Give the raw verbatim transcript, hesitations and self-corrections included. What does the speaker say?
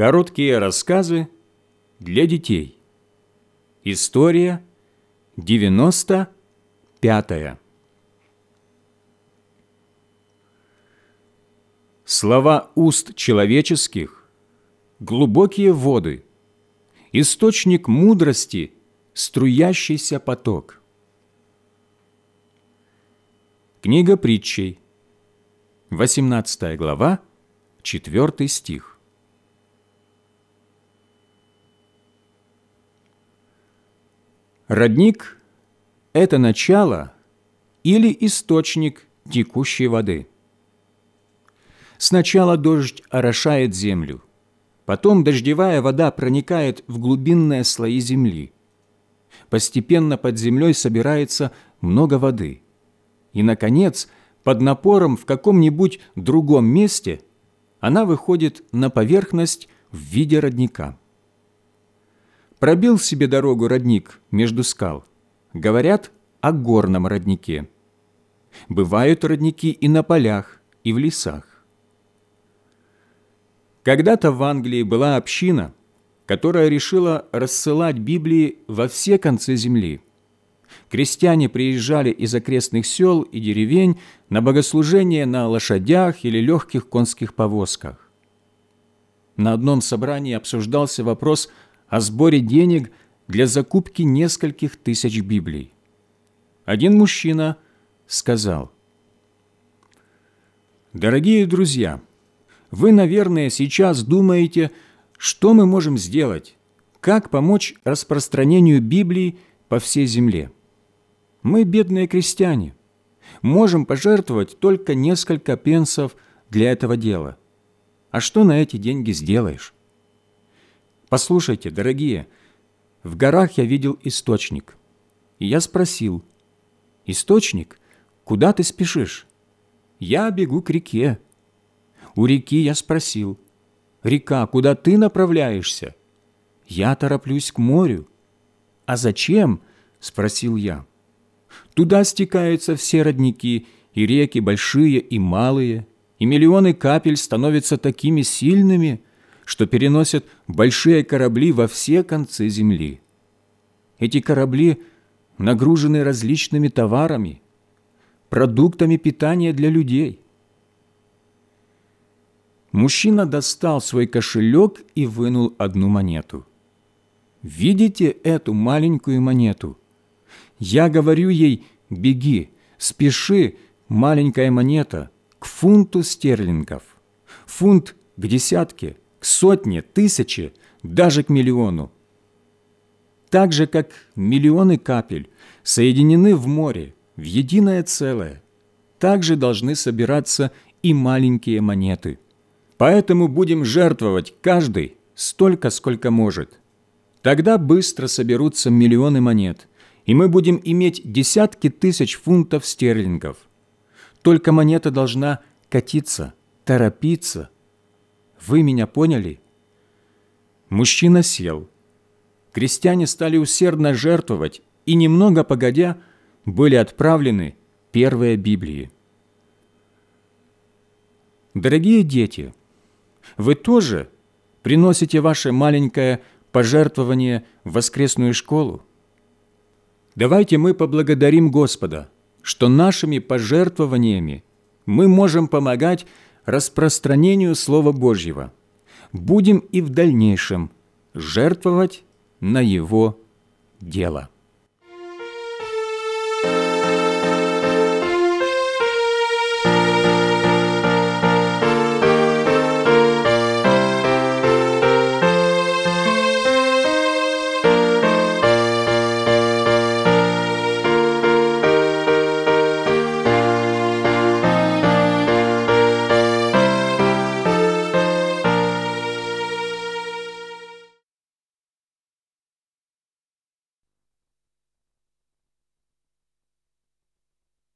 Короткие рассказы для детей. История девяносто пятая. Слова уст человеческих – глубокие воды, источник мудрости, струящийся поток. Книга притчей, восемнадцатая глава, четвёртый стих. Родник – это начало или источник текущей воды. Сначала дождь орошает землю, потом дождевая вода проникает в глубинные слои земли. Постепенно под землей собирается много воды. И, наконец, под напором в каком-нибудь другом месте она выходит на поверхность в виде родника. Пробил себе дорогу родник между скал. Говорят о горном роднике. Бывают родники и на полях, и в лесах. Когда-то в Англии была община, которая решила рассылать Библии во все концы земли. Крестьяне приезжали из окрестных сел и деревень на богослужения на лошадях или легких конских повозках. На одном собрании обсуждался вопрос о сборе денег для закупки нескольких тысяч Библий. Один мужчина сказал: «Дорогие друзья, вы, наверное, сейчас думаете, что мы можем сделать, как помочь распространению Библии по всей земле. Мы, бедные крестьяне, можем пожертвовать только несколько пенсов для этого дела. А что на эти деньги сделаешь? Послушайте, дорогие, в горах я видел источник, и я спросил: источник, куда ты спешишь? Я бегу к реке. У реки я спросил: река, куда ты направляешься? Я тороплюсь к морю. А зачем? Спросил я. Туда стекаются все родники, и реки большие и малые, и миллионы капель становятся такими сильными, что переносят большие корабли во все концы земли. Эти корабли нагружены различными товарами, продуктами питания для людей. Мужчина достал свой кошелек и вынул одну монету. «Видите эту маленькую монету? Я говорю ей: беги, спеши, маленькая монета, к фунту стерлингов, фунт к десятке, к сотне, тысяче, даже к миллиону. Так же, как миллионы капель соединены в море в единое целое, так же должны собираться и маленькие монеты. Поэтому будем жертвовать каждый столько, сколько может. Тогда быстро соберутся миллионы монет, и мы будем иметь десятки тысяч фунтов стерлингов. Только монета должна катиться, торопиться. Вы меня поняли?» Мужчина сел. Крестьяне стали усердно жертвовать, и немного погодя были отправлены первые Библии. Дорогие дети, вы тоже приносите ваше маленькое пожертвование в воскресную школу? Давайте мы поблагодарим Господа, что нашими пожертвованиями мы можем помогать распространению Слова Божьего. Будем и в дальнейшем жертвовать на Его дело.